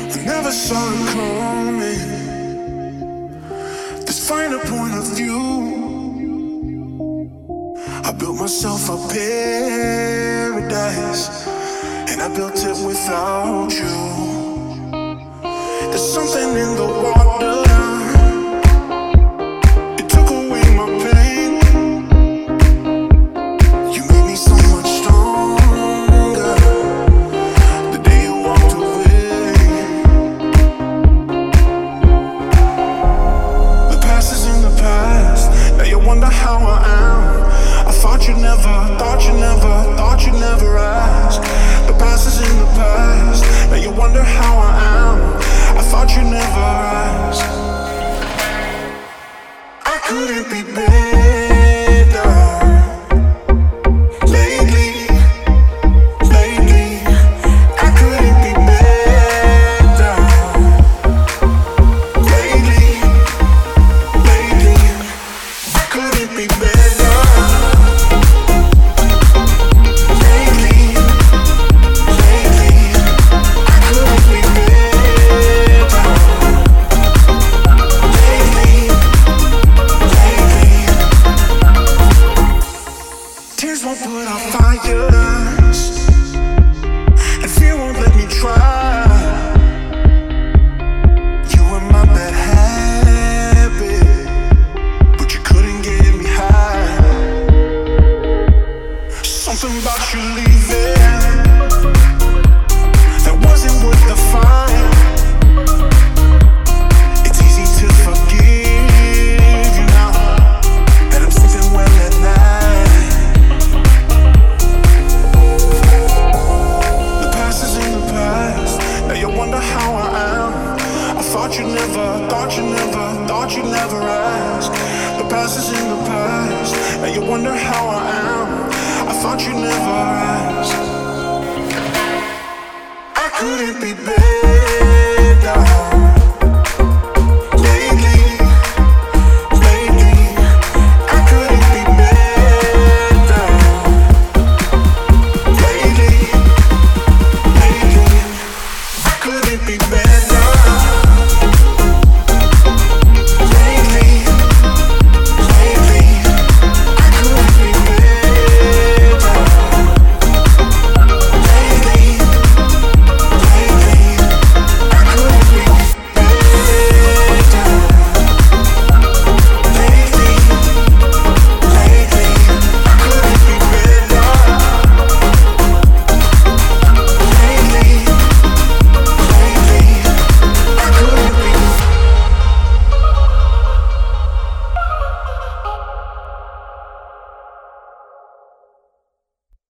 I never saw it coming. This finer point of view. I built myself a paradise, and I built it without you. There's something in the water. It took away my pain. You made me so much stronger the day you walked away. The past is in the past. Now you wonder how I am. I thought you never ask. The past is in the past. Now you wonder how I am. I thought you never ask. I couldn't be better. Lately, I couldn't be better. Lately, I couldn't be better. Tears won't put out fires, and fear won't let me try. You were my bad habit, but you couldn't get me high. Something about you leaving that wasn't worth the fight. It's easy to forgive you now that I'm sleeping well at night. Wonder how I am. I thought you never ask. The past is in the past. Now you wonder how I am. I thought you never asked. I couldn't be better.